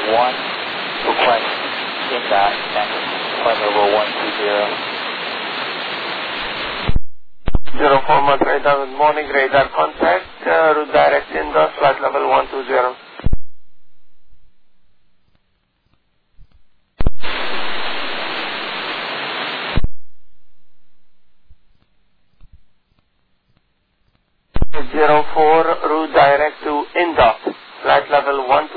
1, request INDOT, flight level 120. 04 Mike radar, good morning, radar contact, route direct INDOT, flight level 120. Route direct to INDOT, flight level 120.